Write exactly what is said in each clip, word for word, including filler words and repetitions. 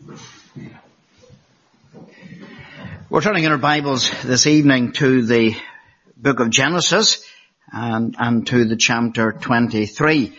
We're turning in our Bibles this evening to the book of Genesis and, and to the chapter twenty-three.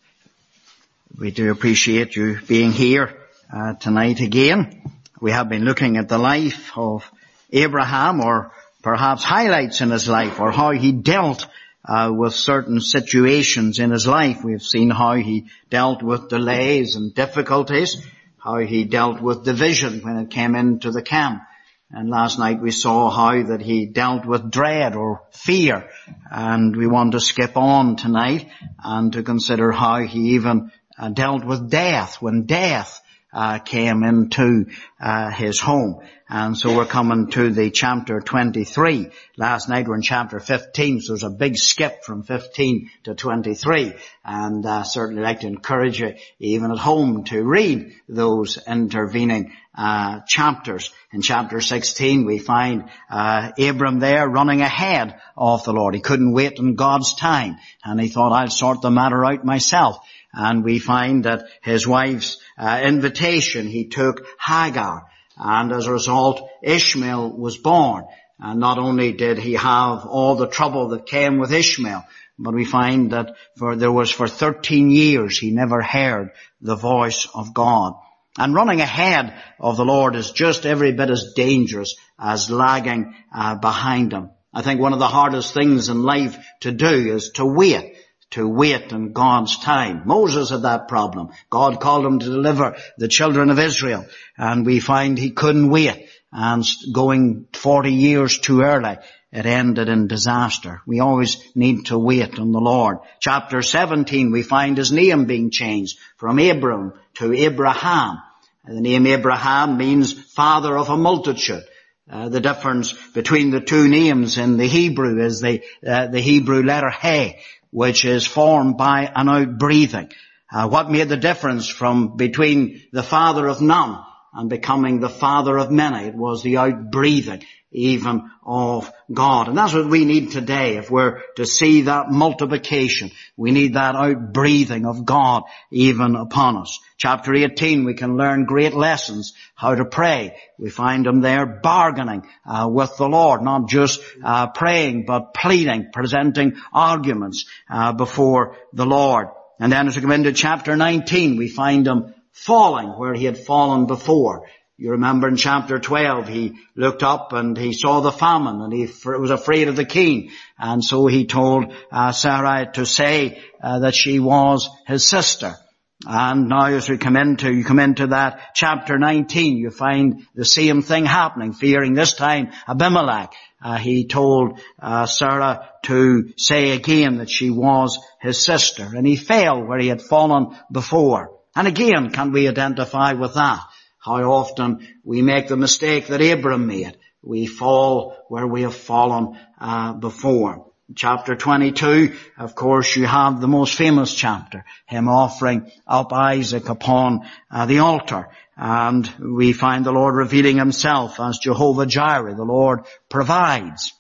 We do appreciate you being here uh, tonight again. We have been looking at the life of Abraham, or perhaps highlights in his life, or how he dealt uh, with certain situations in his life. We've seen how he dealt with delays and difficulties, how he dealt with division when it came into the camp. And last night we saw how that he dealt with dread or fear. And we want to skip on tonight and to consider how he even uh, dealt with death, when death uh, came into uh, his home. And so we're coming to the chapter twenty-three. Last night we're in chapter fifteen, so there's a big skip from fifteen to twenty-three. And I uh, certainly like to encourage you, even at home, to read those intervening uh chapters. In chapter sixteen we find uh Abram there running ahead of the Lord. He couldn't wait on God's time, and he thought, I'll sort the matter out myself. And we find that his wife's uh, invitation, he took Hagar, and as a result Ishmael was born. And not only did he have all the trouble that came with Ishmael, but we find that for there was for thirteen years he never heard the voice of God. And running ahead of the Lord is just every bit as dangerous as lagging uh, behind him. I think one of the hardest things in life to do is to wait, to wait in God's time. Moses had that problem. God called him to deliver the children of Israel, and we find he couldn't wait, and going forty years too early, it ended in disaster. We always need to wait on the Lord. Chapter seventeen, we find his name being changed from Abram to Abraham. The name Abraham means father of a multitude. Uh, the difference between the two names in the Hebrew is the, uh, the Hebrew letter He, which is formed by an outbreathing. Uh, what made the difference from between the father of none and becoming the father of many? It was the outbreathing even of God. And that's what we need today. If we're to see that multiplication, we need that outbreathing of God even upon us. Chapter eighteen, we can learn great lessons how to pray. We find him there bargaining uh, with the Lord, not just uh, praying, but pleading, presenting arguments uh, before the Lord. And then as we come into chapter nineteen, we find him falling where he had fallen before. You remember in chapter twelve, he looked up and he saw the famine, and he was afraid of the king. And so he told uh, Sarah to say uh, that she was his sister. And now as we come into, you come into that chapter nineteen, you find the same thing happening, fearing this time Abimelech. Uh, he told uh, Sarah to say again that she was his sister, and he fell where he had fallen before. And again, can we identify with that? How often we make the mistake that Abram made. We fall where we have fallen uh, before. Chapter twenty-two, of course, you have the most famous chapter, him offering up Isaac upon uh, the altar. And we find the Lord revealing himself as Jehovah Jireh, the Lord provides.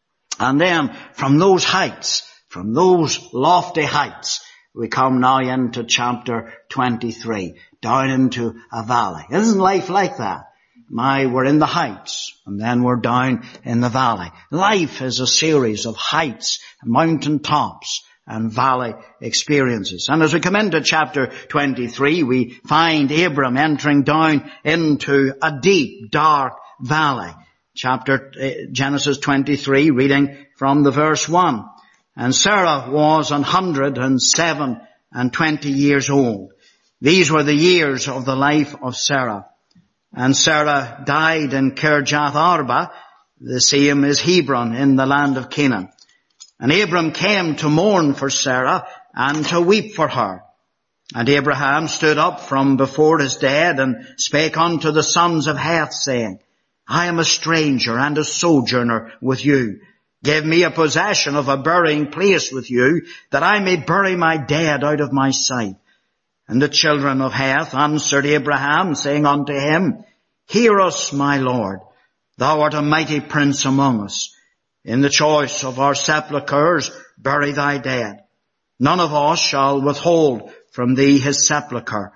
And then from those heights, from those lofty heights, we come now into chapter twenty-three, down into a valley. Isn't life like that? My, we're in the heights, and then we're down in the valley. Life is a series of heights, mountain tops, and valley experiences. And as we come into chapter twenty-three, we find Abram entering down into a deep, dark valley. Chapter, uh, Genesis twenty-three, reading from the verse one. And Sarah was an hundred and seven and twenty years old. These were the years of the life of Sarah. And Sarah died in Kirjath Arba, the same as Hebron in the land of Canaan. And Abram came to mourn for Sarah and to weep for her. And Abraham stood up from before his dead and spake unto the sons of Heth, saying, I am a stranger and a sojourner with you. Give me a possession of a burying place with you, that I may bury my dead out of my sight. And the children of Heth answered Abraham, saying unto him, Hear us, my Lord. Thou art a mighty prince among us. In the choice of our sepulchres, bury thy dead. None of us shall withhold from thee his sepulchre.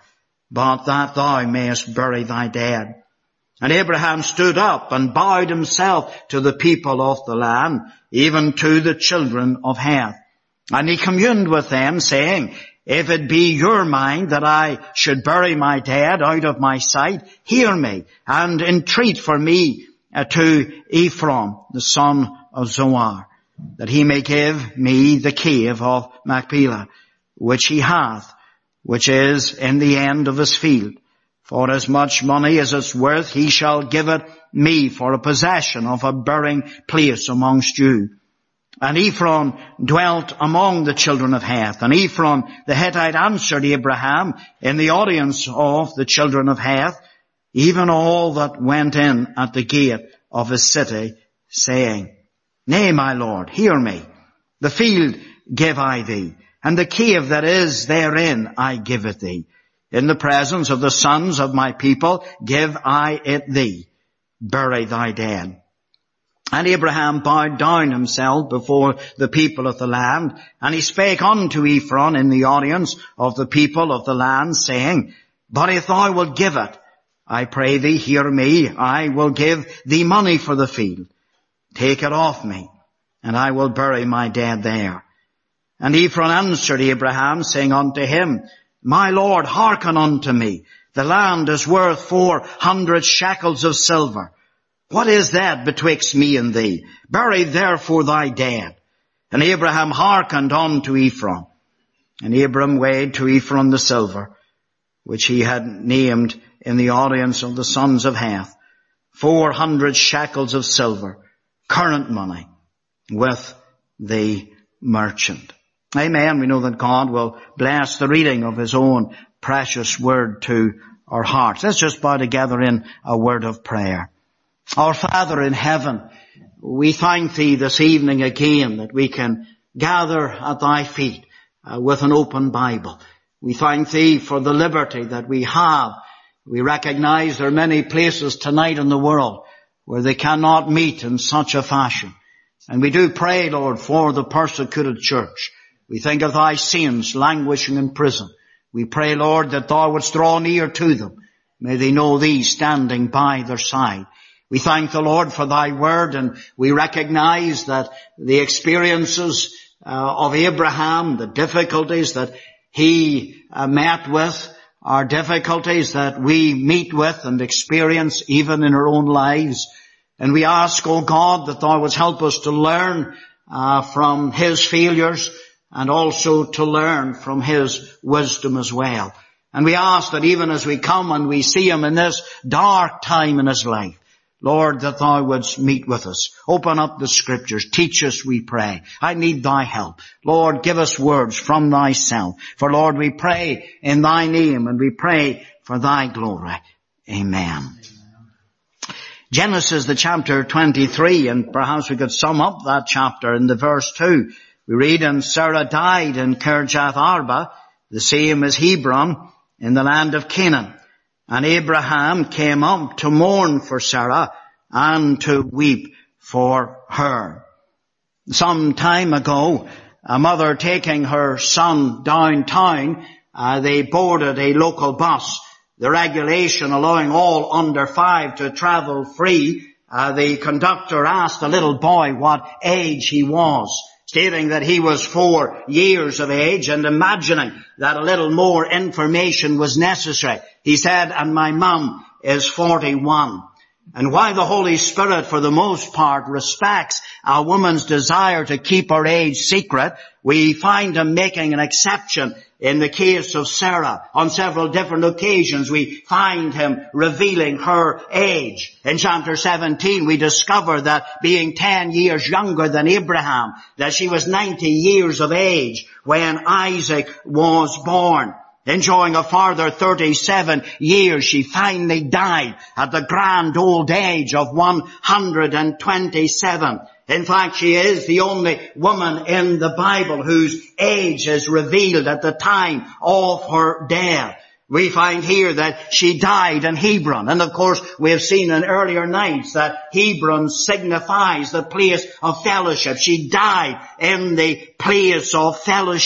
but that thou mayest bury thy dead. And Abraham stood up and bowed himself to the people of the land, even to the children of Heth. And he communed with them, saying, if it be your mind that I should bury my dead out of my sight, hear me, and entreat for me uh, to Ephron, the son of Zoar, that he may give me the cave of Machpelah, which he hath, which is in the end of his field. For as much money as it's worth, he shall give it me for a possession of a burying place amongst you. And Ephron dwelt among the children of Heth. And Ephron the Hittite answered Abraham in the audience of the children of Heth, even all that went in at the gate of his city, saying, Nay, my Lord, hear me. The field give I thee, and the cave that is therein I give it thee. In the presence of the sons of my people give I it thee. Bury thy dead. And Abraham bowed down himself before the people of the land, and he spake unto Ephron in the audience of the people of the land, saying, But if thou wilt give it, I pray thee, hear me, I will give thee money for the field. Take it off me, and I will bury my dead there. And Ephron answered Abraham, saying unto him, My Lord, hearken unto me. The land is worth four hundred shekels of silver. What is that betwixt me and thee? Bury therefore thy dead. And Abraham hearkened unto Ephron. And Abram weighed to Ephron the silver, which he had named in the audience of the sons of Heth, four hundred shekels of silver, current money, with the merchant. Amen. We know that God will bless the reading of His own precious word to our hearts. Let's just bow together in a word of prayer. Our Father in heaven, we thank Thee this evening again that we can gather at Thy feet uh, with an open Bible. We thank Thee for the liberty that we have. We recognize there are many places tonight in the world where they cannot meet in such a fashion. And we do pray, Lord, for the persecuted church. We think of Thy saints languishing in prison. We pray, Lord, that Thou wouldst draw near to them. May they know Thee standing by their side. We thank the Lord for Thy word, and we recognize that the experiences uh, of Abraham, the difficulties that he uh, met with, are difficulties that we meet with and experience even in our own lives. And we ask, O God, that Thou wouldst help us to learn uh, from his failures and also to learn from his wisdom as well. And we ask that even as we come and we see him in this dark time in his life, Lord, that Thou wouldst meet with us. Open up the Scriptures. Teach us, we pray. I need Thy help. Lord, give us words from Thyself. For, Lord, we pray in Thy name and we pray for Thy glory. Amen. Genesis, the chapter twenty-three, and perhaps we could sum up that chapter in the verse two. We read, And Sarah died in Kirjath Arba, the same as Hebron, in the land of Canaan. And Abraham came up to mourn for Sarah and to weep for her. Some time ago, a mother taking her son downtown, uh, they boarded a local bus. The regulation allowing all under five to travel free, uh, the conductor asked the little boy what age he was, stating that he was four years of age, and imagining that a little more information was necessary. He said, and my mum is forty-one. And while the Holy Spirit, for the most part, respects a woman's desire to keep her age secret, we find him making an exception in the case of Sarah. On several different occasions, we find him revealing her age. In chapter seventeen, we discover that being ten years younger than Abraham, that she was ninety years of age when Isaac was born. Enjoying a further thirty-seven years, she finally died at the grand old age of one hundred twenty-seven. In fact, she is the only woman in the Bible whose age is revealed at the time of her death. We find here that she died in Hebron. And of course, we have seen in earlier nights that Hebron signifies the place of fellowship. She died in the place of fellowship.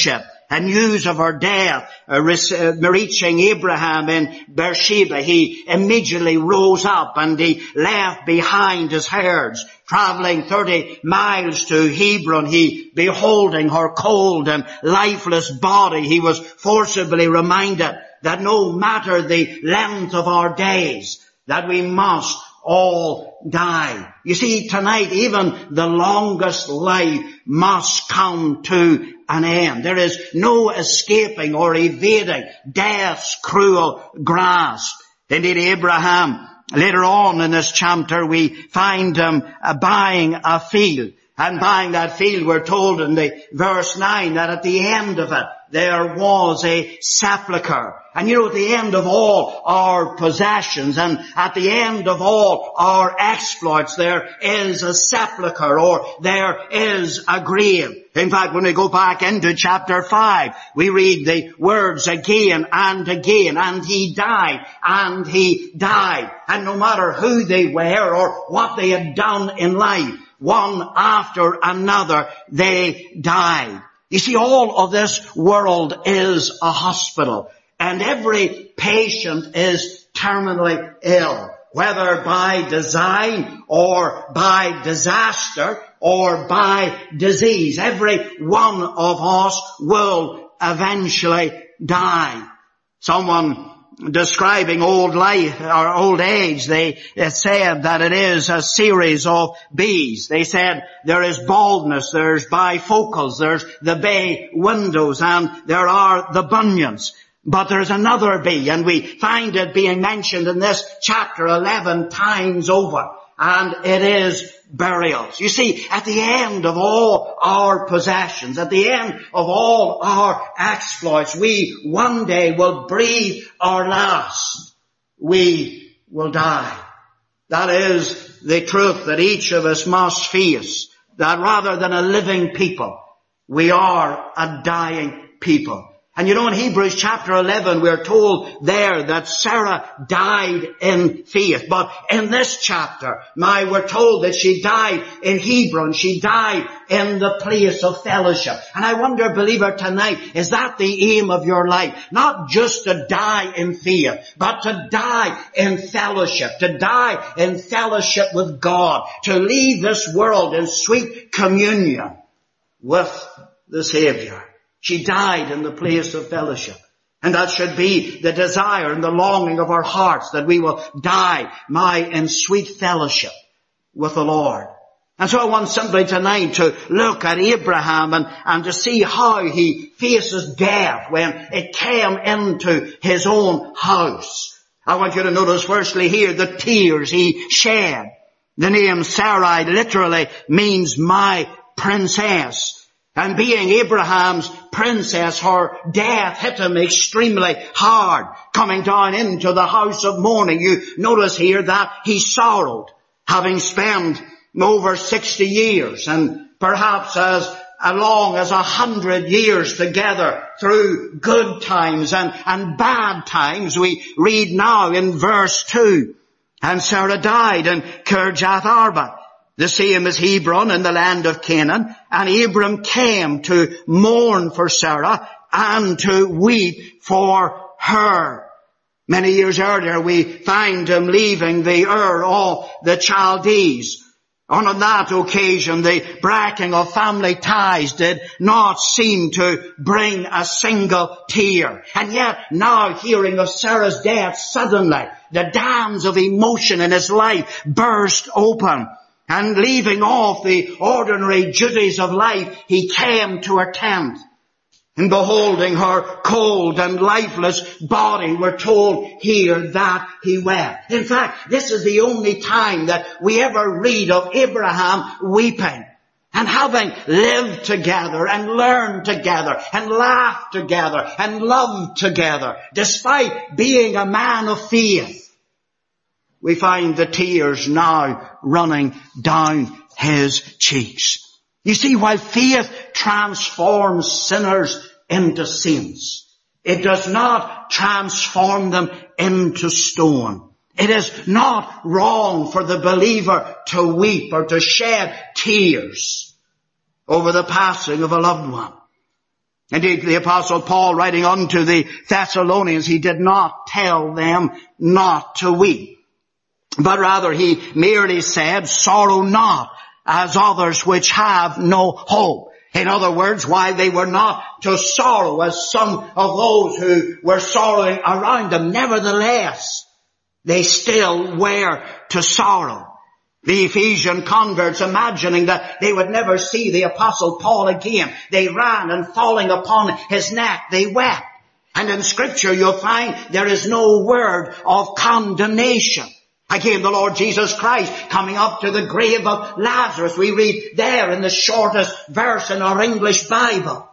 and news of her death uh, reaching Abraham in Beersheba, he immediately rose up and he left behind his herds. Traveling thirty miles to Hebron, he, beholding her cold and lifeless body, he was forcibly reminded that no matter the length of our days, that we must all die. You see, tonight even the longest life must come to an end. There is no escaping or evading death's cruel grasp. Indeed, Abraham, later on in this chapter, we find him uh, buying a field. And buying that field, we're told in the verse nine that at the end of it, there was a sepulchre. And you know, at the end of all our possessions and at the end of all our exploits, there is a sepulchre, or there is a grave. In fact, when we go back into chapter five, we read the words again and again, and he died, and he died. And no matter who they were or what they had done in life, one after another, they died. You see, all of this world is a hospital, and every patient is terminally ill, whether by design or by disaster or by disease. Every one of us will eventually die. Someone describing old life or old age, they said that it is a series of B's. They said there is baldness, there's bifocals, there's the bay windows, and there are the bunions. But there's another B, and we find it being mentioned in this chapter eleven times over, and it is burials. You see, at the end of all our possessions, at the end of all our exploits, we one day will breathe our last. We will die. That is the truth that each of us must face, that rather than a living people, we are a dying people. And you know, in Hebrews chapter eleven, we're told there that Sarah died in faith. But in this chapter, now we're told that she died in Hebron. She died in the place of fellowship. And I wonder, believer, tonight, is that the aim of your life? Not just to die in faith, but to die in fellowship, to die in fellowship with God, to leave this world in sweet communion with the Savior. She died in the place of fellowship. And that should be the desire and the longing of our hearts, that we will die, my, in sweet fellowship with the Lord. And so I want simply tonight to look at Abraham and, and to see how he faces death when it came into his own house. I want you to notice firstly here the tears he shed. The name Sarai literally means my princess. And being Abraham's princess, her death hit him extremely hard. Coming down into the house of mourning, you notice here that he sorrowed, having spent over sixty years and perhaps as long as a hundred years together through good times and, and bad times. We read now in verse two, and Sarah died in Kirjath Arba, the same as Hebron in the land of Canaan. And Abram came to mourn for Sarah and to weep for her. Many years earlier we find him leaving the Ur of the Chaldees. And on that occasion the breaking of family ties did not seem to bring a single tear. And yet now, hearing of Sarah's death, suddenly the dams of emotion in his life burst open. And leaving off the ordinary duties of life, he came to her tent. And beholding her cold and lifeless body, we're told here that he wept. In fact, this is the only time that we ever read of Abraham weeping. And having lived together and learned together and laughed together and loved together, despite being a man of faith, we find the tears now running down his cheeks. You see, while faith transforms sinners into saints, it does not transform them into stone. It is not wrong for the believer to weep or to shed tears over the passing of a loved one. Indeed, the Apostle Paul, writing unto the Thessalonians, he did not tell them not to weep, but rather he merely said, sorrow not as others which have no hope. In other words, while they were not to sorrow as some of those who were sorrowing around them, nevertheless, they still were to sorrow. The Ephesian converts, imagining that they would never see the Apostle Paul again, they ran, and falling upon his neck, they wept. And in Scripture you'll find there is no word of condemnation. Again, the Lord Jesus Christ coming up to the grave of Lazarus, we read there in the shortest verse in our English Bible,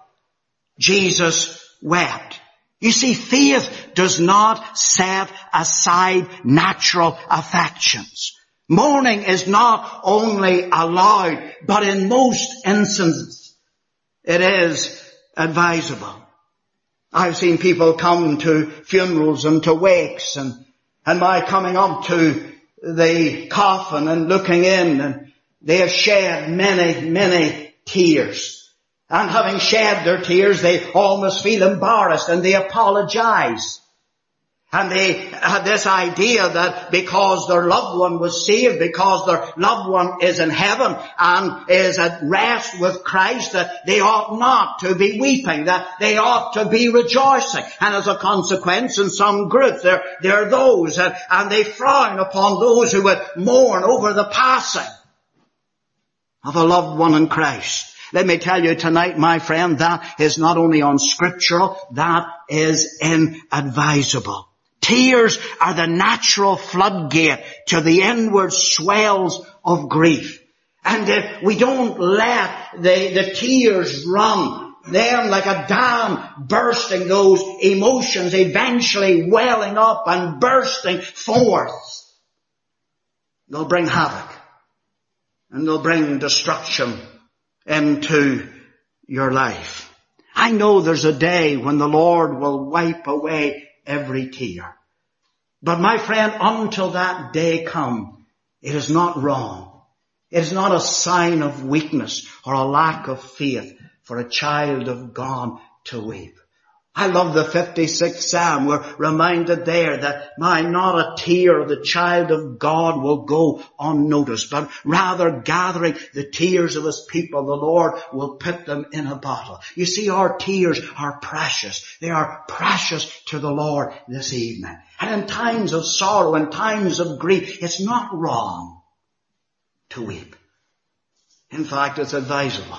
Jesus wept. You see, faith does not set aside natural affections. Mourning is not only allowed, but in most instances, it is advisable. I've seen people come to funerals and to wakes, and, and my coming up to the coffin and looking in, and they have shed many, many tears. And having shed their tears, they almost feel embarrassed and they apologize. And they had this idea that because their loved one was saved, because their loved one is in heaven and is at rest with Christ, that they ought not to be weeping, that they ought to be rejoicing. And as a consequence, in some groups, there, there are those, and, and they frown upon those who would mourn over the passing of a loved one in Christ. Let me tell you tonight, my friend, that is not only unscriptural, that is inadvisable. Tears are the natural floodgate to the inward swells of grief. And uh, we don't let the, the tears run, them like a dam bursting, those emotions eventually welling up and bursting forth. They'll bring havoc and they'll bring destruction into your life. I know there's a day when the Lord will wipe away every tear. But my friend, until that day come, it is not wrong. It is not a sign of weakness or a lack of faith for a child of God to weep. I love the fifty-sixth Psalm. We're reminded there that, my, not a tear of the child of God will go unnoticed, but rather gathering the tears of his people, the Lord will put them in a bottle. You see, our tears are precious. They are precious to the Lord this evening. And in times of sorrow, in times of grief, it's not wrong to weep. In fact, it's advisable.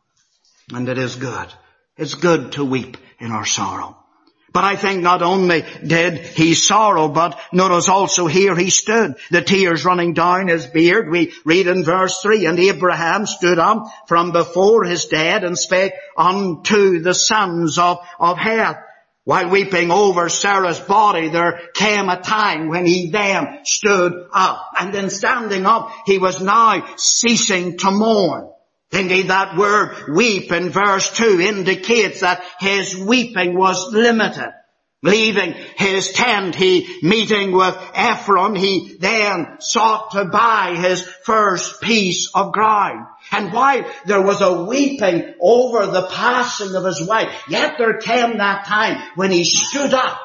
And it is good. It's good to weep in our sorrow. But I think not only did he sorrow, but notice also here he stood, the tears running down his beard. We read in verse three, and Abraham stood up from before his dead and spake unto the sons of, of Heth. While weeping over Sarah's body, there came a time when he then stood up. And in standing up, he was now ceasing to mourn. Indeed, that word weep in verse two indicates that his weeping was limited. Leaving his tent, he meeting with Ephron, he then sought to buy his first piece of ground. And while there was a weeping over the passing of his wife, yet there came that time when he stood up.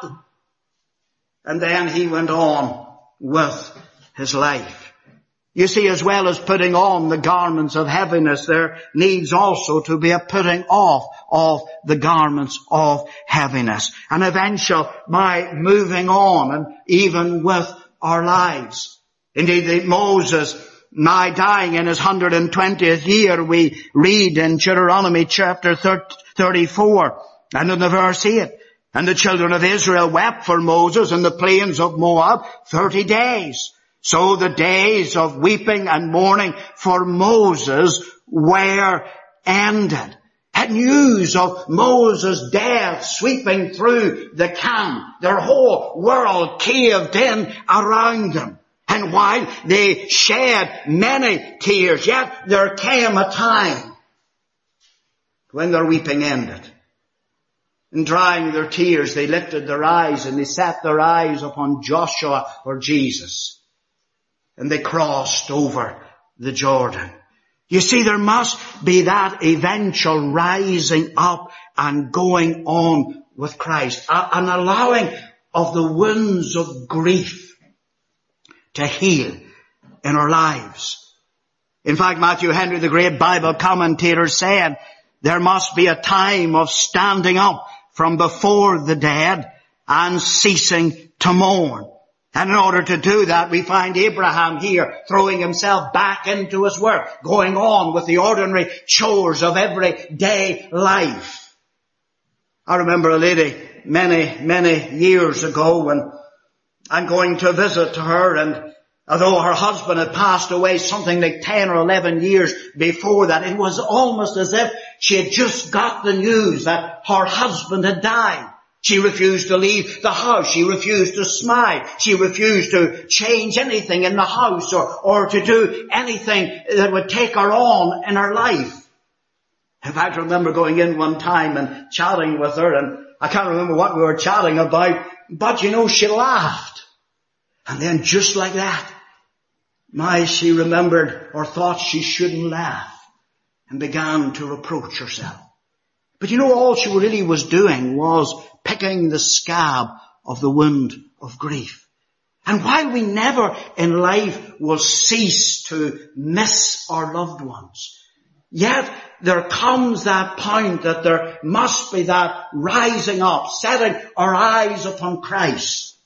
And then he went on with his life. You see, as well as putting on the garments of heaviness, there needs also to be a putting off of the garments of heaviness. An eventual, my moving on, and even with our lives. Indeed, Moses, nigh dying in his one hundred twentieth year, we read in Deuteronomy chapter thirty-four, and in the verse eight, and the children of Israel wept for Moses in the plains of Moab thirty days. So the days of weeping and mourning for Moses were ended. And news of Moses' death sweeping through the camp, their whole world caved in around them. And while they shed many tears, yet there came a time when their weeping ended. In drying their tears, they lifted their eyes and they set their eyes upon Joshua or Jesus. And they crossed over the Jordan. You see, there must be that eventual rising up and going on with Christ, an allowing of the wounds of grief to heal in our lives. In fact, Matthew Henry, the great Bible commentator, said there must be a time of standing up from before the dead and ceasing to mourn. And in order to do that, we find Abraham here throwing himself back into his work, going on with the ordinary chores of everyday life. I remember a lady many, many years ago when I'm going to visit her, and although her husband had passed away something like ten or eleven years before that, it was almost as if she had just got the news that her husband had died. She refused to leave the house. She refused to smile. She refused to change anything in the house or, or to do anything that would take her on in her life. In fact, I remember going in one time and chatting with her, and I can't remember what we were chatting about, but you know, she laughed. And then just like that, my, she remembered or thought she shouldn't laugh and began to reproach herself. But you know, all she really was doing was picking the scab of the wound of grief. And while we never in life will cease to miss our loved ones, yet there comes that point that there must be that rising up, setting our eyes upon Christ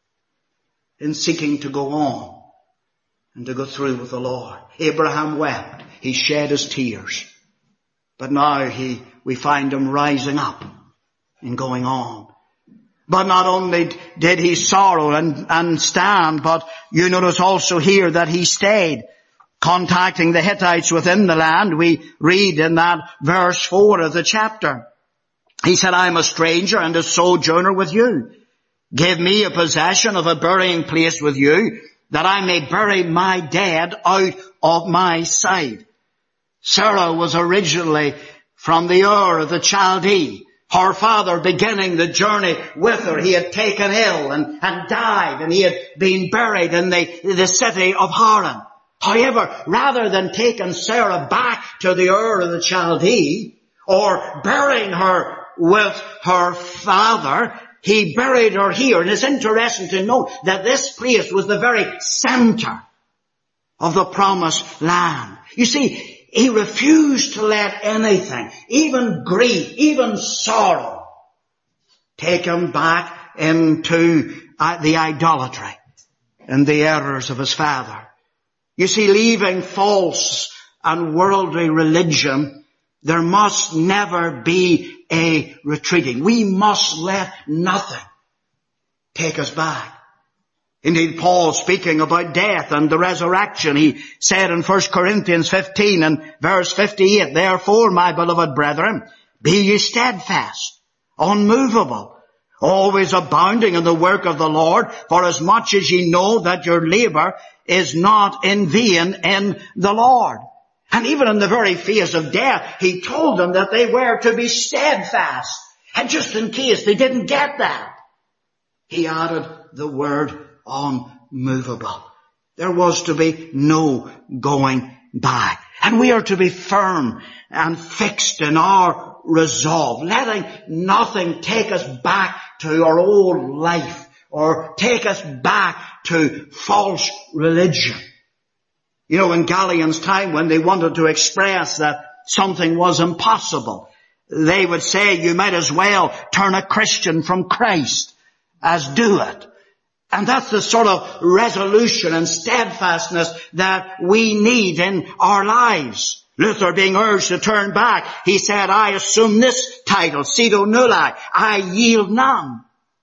in seeking to go on and to go through with the Lord. Abraham wept. He shed his tears. But now he, we find him rising up and going on. But not only did he sorrow and, and stand, but you notice also here that he stayed, contacting the Hittites within the land. We read in that verse four of the chapter. He said, I am a stranger and a sojourner with you. Give me a possession of a burying place with you, that I may bury my dead out of my sight. Sarah was originally from the Ur of the Chaldee. Her father beginning the journey with her. He had taken ill and, and died, and he had been buried in the, the city of Haran. However, rather than taking Sarah back to the Ur of the Chaldee, or burying her with her father, he buried her here. And it's interesting to note that this place was the very center of the promised land. You see, he refused to let anything, even grief, even sorrow, take him back into uh, the idolatry and the errors of his father. You see, leaving false and worldly religion, there must never be a retreating. We must let nothing take us back. Indeed, Paul, speaking about death and the resurrection, he said in First Corinthians fifteen and verse fifty-eight, therefore, my beloved brethren, be ye steadfast, unmovable, always abounding in the work of the Lord, for as much as ye know that your labor is not in vain in the Lord. And even in the very face of death, he told them that they were to be steadfast. And just in case they didn't get that, he added the word unmovable. There was to be no going back. And we are to be firm and fixed in our resolve, letting nothing take us back to our old life or take us back to false religion. You know, in Galileans' time, when they wanted to express that something was impossible, they would say, you might as well turn a Christian from Christ as do it. And that's the sort of resolution and steadfastness that we need in our lives. Luther, being urged to turn back, he said, I assume this title, Cedo Nulli, I yield none.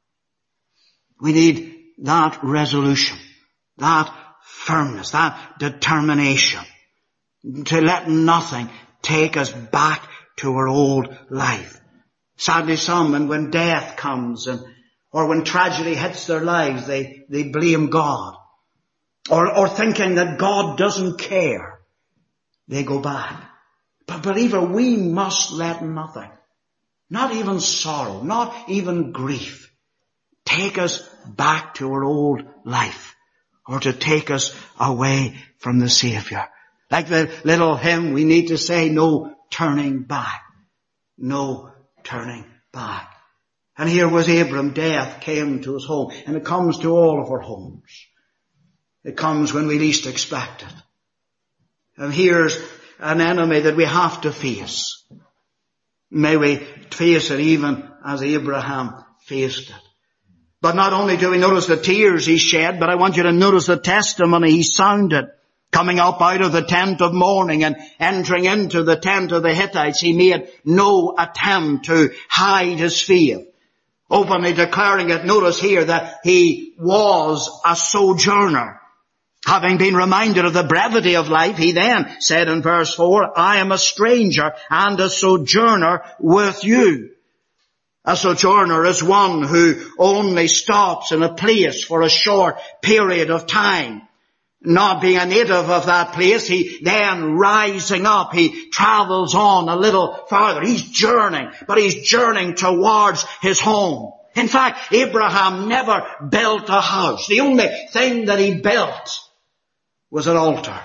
We need that resolution, that firmness, that determination to let nothing take us back to our old life. Sadly, some, and when death comes and or when tragedy hits their lives, they, they blame God. Or, or thinking that God doesn't care, they go back. But believer, we must let nothing, not even sorrow, not even grief, take us back to our old life or to take us away from the Savior. Like the little hymn, we need to say, no turning back. No turning back. And here was Abram. Death came to his home. And it comes to all of our homes. It comes when we least expect it. And here's an enemy that we have to face. May we face it even as Abraham faced it. But not only do we notice the tears he shed, but I want you to notice the testimony he sounded. Coming up out of the tent of mourning and entering into the tent of the Hittites, he made no attempt to hide his faith. Openly declaring it, notice here that he was a sojourner. Having been reminded of the brevity of life, he then said in verse four, I am a stranger and a sojourner with you. A sojourner is one who only stops in a place for a short period of time. Not being a native of that place, he then rising up, he travels on a little farther. He's journeying, but he's journeying towards his home. In fact, Abraham never built a house. The only thing that he built was an altar.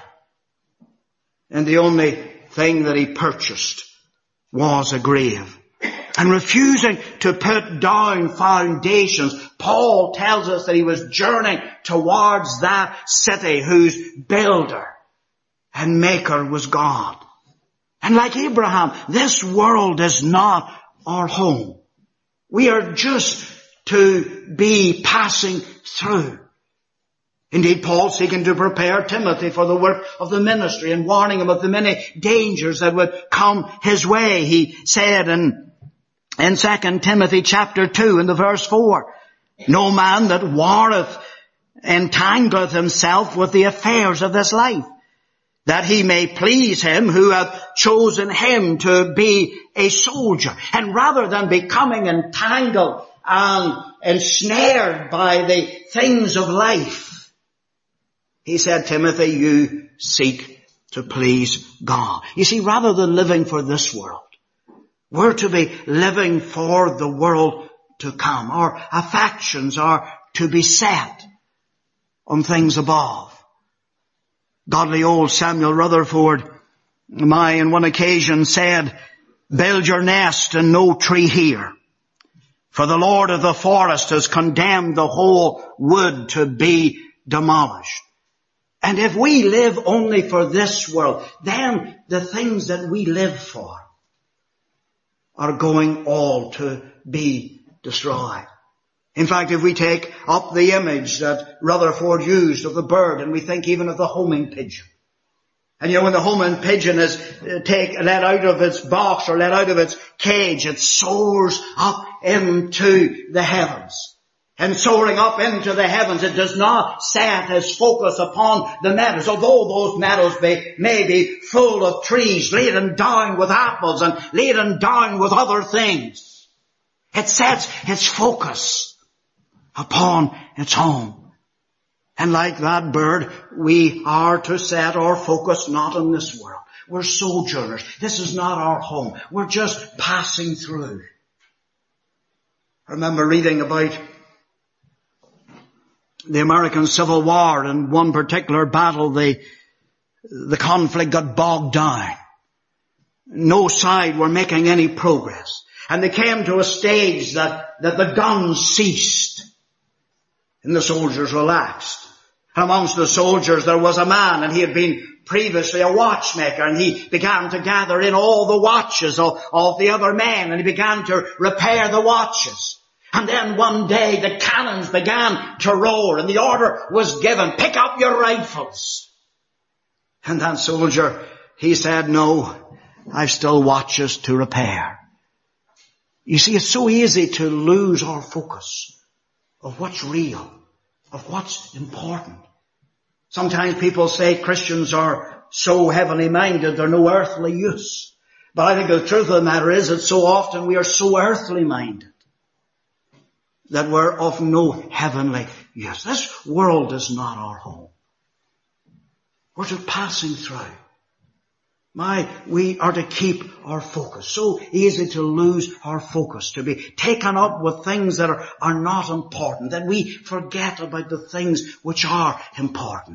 And the only thing that he purchased was a grave. And refusing to put down foundations, Paul tells us that he was journeying towards that city whose builder and maker was God. And like Abraham, this world is not our home. We are just to be passing through. Indeed, Paul, seeking to prepare Timothy for the work of the ministry and warning him of the many dangers that would come his way, he said in In Second Timothy chapter two in the verse four, no man that warreth entangleth himself with the affairs of this life, that he may please him who hath chosen him to be a soldier. And rather than becoming entangled and ensnared by the things of life, he said, Timothy, you seek to please God. You see, rather than living for this world, we're to be living for the world to come. Our affections are to be set on things above. Godly old Samuel Rutherford, my on one occasion said, build your nest in no tree here, for the Lord of the forest has condemned the whole wood to be demolished. And if we live only for this world, then the things that we live for are going all to be destroyed. In fact, if we take up the image that Rutherford used of the bird, and we think even of the homing pigeon. And you know, when the homing pigeon is uh, take, let out of its box or let out of its cage, it soars up into the heavens. And soaring up into the heavens, it does not set its focus upon the meadows, although those meadows may, may be full of trees laden down with apples and laden down with other things. It sets its focus upon its home. And like that bird, we are to set our focus not on this world. We're sojourners. This is not our home. We're just passing through. I remember reading about the American Civil War. In one particular battle, the, the conflict got bogged down. No side were making any progress. And they came to a stage that, that the guns ceased. And the soldiers relaxed. And amongst the soldiers there was a man, and he had been previously a watchmaker, and he began to gather in all the watches of, of the other men, and he began to repair the watches. And then one day the cannons began to roar, and the order was given, pick up your rifles. And that soldier, he said, no, I've still watches to repair. You see, it's so easy to lose our focus of what's real, of what's important. Sometimes people say Christians are so heavenly minded, they're no earthly use. But I think the truth of the matter is that so often we are so earthly minded that we're of no heavenly use. This world is not our home. We're just passing through. My, we are to keep our focus. So easy to lose our focus, to be taken up with things that are, are not important, that we forget about the things which are important.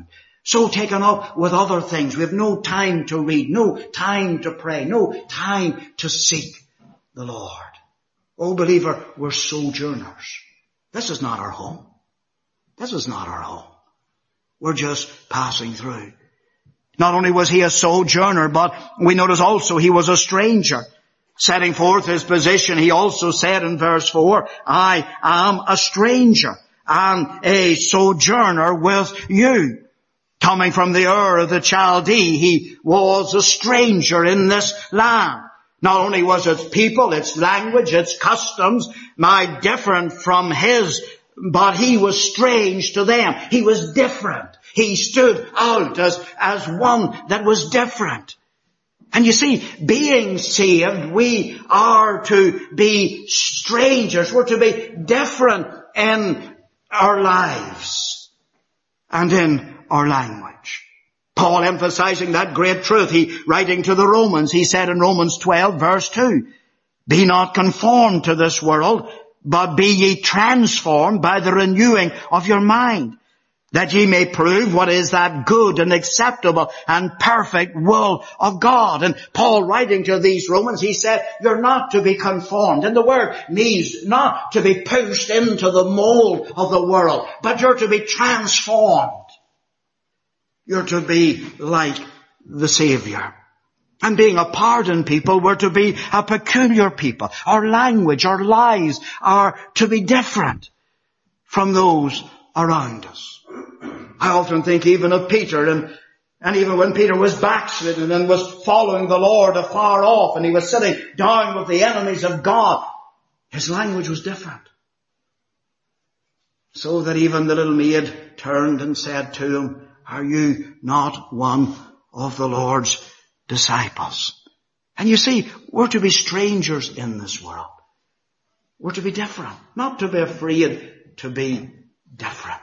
So taken up with other things. We have no time to read, no time to pray, no time to seek the Lord. Oh, believer, we're sojourners. This is not our home. This is not our home. We're just passing through. Not only was he a sojourner, but we notice also he was a stranger. Setting forth his position, he also said in verse four, I am a stranger and a sojourner with you. Coming from the Ur of the Chaldee, he was a stranger in this land. Not only was its people, its language, its customs, my different from his, but he was strange to them. He was different. He stood out as, as one that was different. And you see, being saved, we are to be strangers. We're to be different in our lives and in our language. Paul emphasizing that great truth. He, writing to the Romans, he said in Romans twelve verse two, be not conformed to this world, but be ye transformed by the renewing of your mind, that ye may prove what is that good and acceptable and perfect will of God. And Paul, writing to these Romans, he said, you're not to be conformed. And the word means not to be pushed into the mold of the world, but you're to be transformed. You're to be like the Savior. And being a pardoned people, we're to be a peculiar people. Our language, our lives are to be different from those around us. I often think even of Peter, and, and even when Peter was backslidden and was following the Lord afar off, and he was sitting down with the enemies of God, his language was different. So that even the little maid turned and said to him, are you not one of the Lord's disciples? And you see, we're to be strangers in this world. We're to be different, not to be afraid to be different.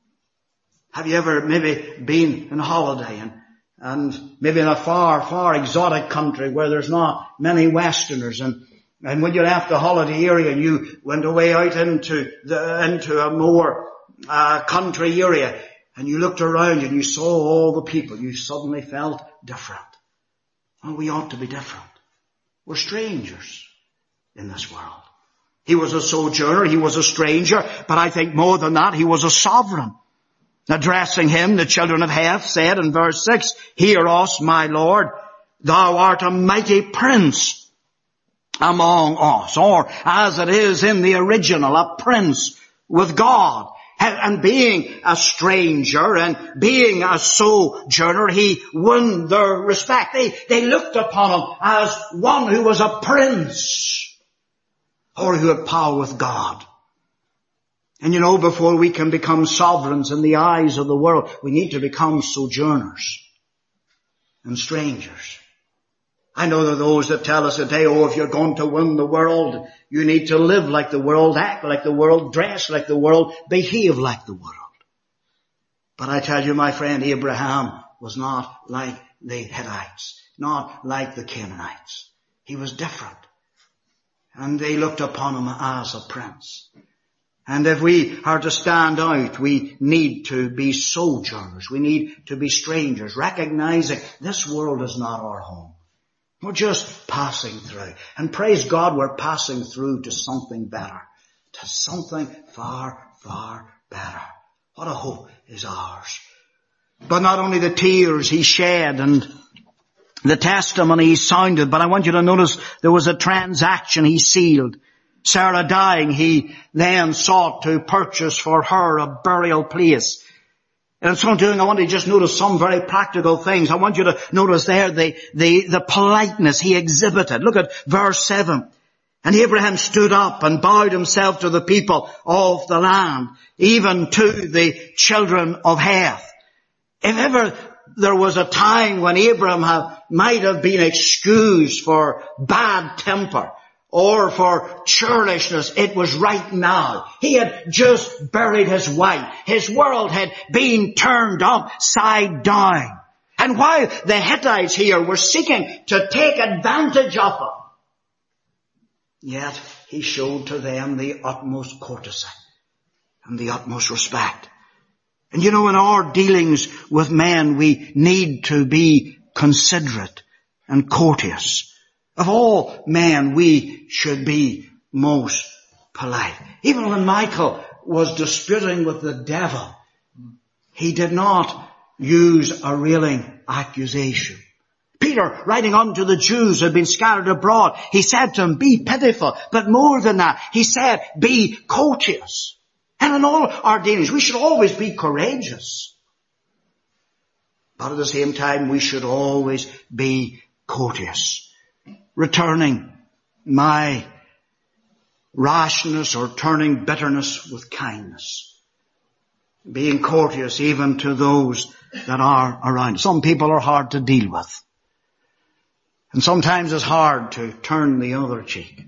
Have you ever maybe been on holiday and, and maybe in a far, far exotic country where there's not many Westerners, and, and when you left the holiday area and you went away out into the, into a more, uh, country area, and you looked around and you saw all the people, you suddenly felt different. Well, we ought to be different. We're strangers in this world. He was a sojourner, he was a stranger, but I think more than that, he was a sovereign. Addressing him, the children of Heth said in verse six, hear us, my Lord, thou art a mighty prince among us. Or, as it is in the original, a prince with God. And being a stranger and being a sojourner, he won their respect. They, they looked upon him as one who was a prince or who had power with God. And you know, before we can become sovereigns in the eyes of the world, we need to become sojourners and strangers. I know there are those that tell us today, oh, if you're going to win the world, you need to live like the world, act like the world, dress like the world, behave like the world. But I tell you, my friend, Abraham was not like the Hittites, not like the Canaanites. He was different. And they looked upon him as a prince. And if we are to stand out, we need to be sojourners. We need to be strangers, recognizing this world is not our home. We're just passing through. And praise God, we're passing through to something better. To something far, far better. What a hope is ours. But not only the tears he shed and the testimony he sounded, but I want you to notice there was a transaction he sealed. Sarah dying, he then sought to purchase for her a burial place. And so doing, I want to just notice some very practical things. I want you to notice there the, the, the politeness he exhibited. Look at verse seven. And Abraham stood up and bowed himself to the people of the land, even to the children of Heth. If ever there was a time when Abraham have, might have been excused for bad temper, or for churlishness, it was right now. He had just buried his wife. His world had been turned upside down. And while the Hittites here were seeking to take advantage of him, yet he showed to them the utmost courtesy and the utmost respect. And you know, in our dealings with men, we need to be considerate and courteous. Of all men, we should be most polite. Even when Michael was disputing with the devil, he did not use a railing accusation. Peter, writing unto the Jews who had been scattered abroad, he said to them, be pitiful. But more than that, he said, be courteous. And in all our dealings, we should always be courageous. But at the same time, we should always be courteous. Returning my rashness or turning bitterness with kindness. Being courteous even to those that are around. Some people are hard to deal with. And sometimes it's hard to turn the other cheek.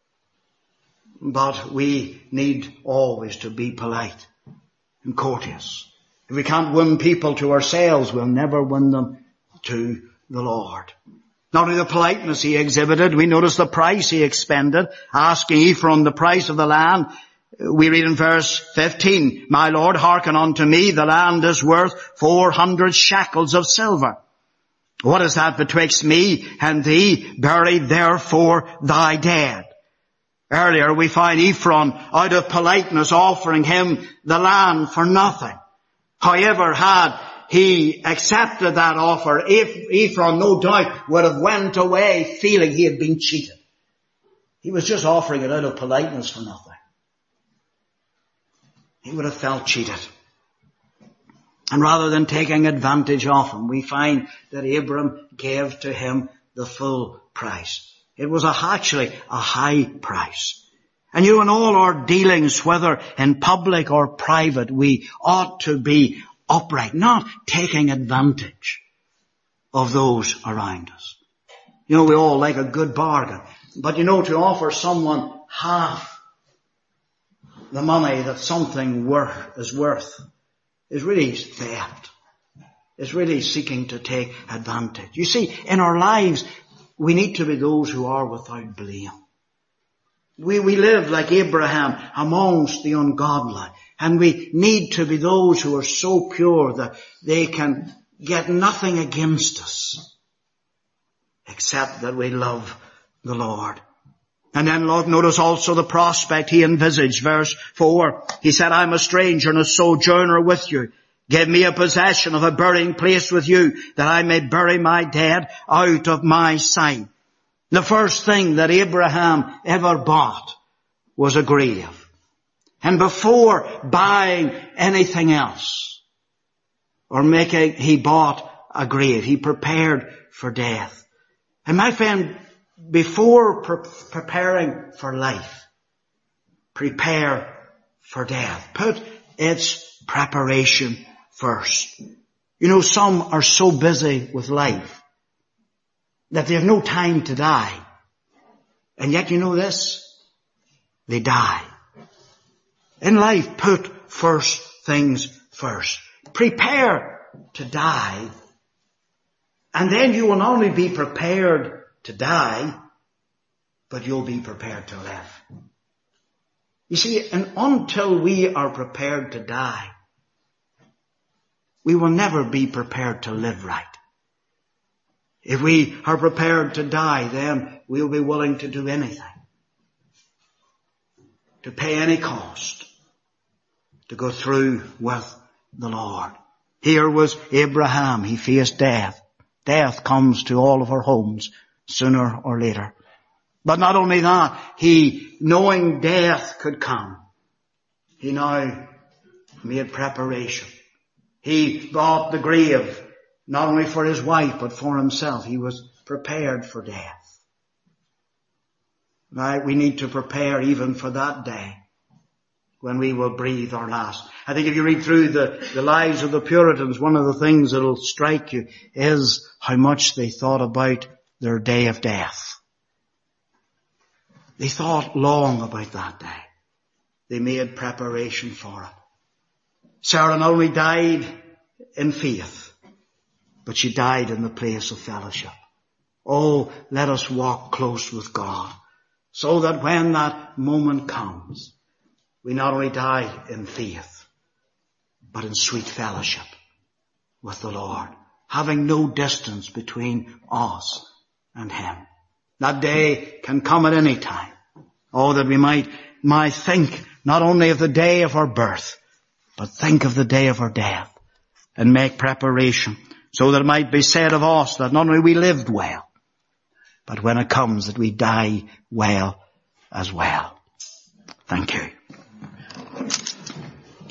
But we need always to be polite and courteous. If we can't win people to ourselves, we'll never win them to the Lord. Not only the politeness he exhibited, we notice the price he expended, asking Ephron the price of the land. We read in verse fifteen, my Lord, hearken unto me, the land is worth four hundred shekels of silver. What is that betwixt me and thee? Bury therefore thy dead. Earlier we find Ephron, out of politeness, offering him the land for nothing. However, had he accepted that offer, Ephron no doubt would have went away feeling he had been cheated. He was just offering it out of politeness for nothing. He would have felt cheated. And rather than taking advantage of him, we find that Abram gave to him the full price. It was a, actually a high price. And you know, in all our dealings, whether in public or private, we ought to be upright, not taking advantage of those around us. You know, we all like a good bargain. But you know, to offer someone half the money that something worth, is worth is really theft. It's really seeking to take advantage. You see, in our lives, we need to be those who are without blame. We, we live like Abraham amongst the ungodly. And we need to be those who are so pure that they can get nothing against us except that we love the Lord. And then, Lord, notice also the prospect he envisaged. Verse four, he said, I'm a stranger and a sojourner with you. Give me a possession of a burying place with you, that I may bury my dead out of my sight. The first thing that Abraham ever bought was a grave. And before buying anything else or making, he bought a grave. He prepared for death. And my friend, before pre- preparing for life, prepare for death. Put its preparation first. You know, some are so busy with life that they have no time to die. And yet you know this? They die. In life, put first things first. Prepare to die. And then you will not only be prepared to die, but you'll be prepared to live. You see, and until we are prepared to die, we will never be prepared to live right. If we are prepared to die, then we'll be willing to do anything. To pay any cost. To go through with the Lord. Here was Abraham. He faced death. Death comes to all of our homes sooner or later. But not only that, he, knowing death could come, he now made preparation. He bought the grave, not only for his wife, but for himself. He was prepared for death. Right? We need to prepare even for that day when we will breathe our last. I think if you read through the, the lives of the Puritans, one of the things that will strike you is how much they thought about their day of death. They thought long about that day. They made preparation for it. Sarah not only died in faith, but she died in the place of fellowship. Oh, let us walk close with God, so that when that moment comes, we not only die in faith, but in sweet fellowship with the Lord, having no distance between us and him. That day can come at any time. Oh, that we might, might think not only of the day of our birth, but think of the day of our death and make preparation so that it might be said of us that not only we lived well, but when it comes that we die well as well. Thank you.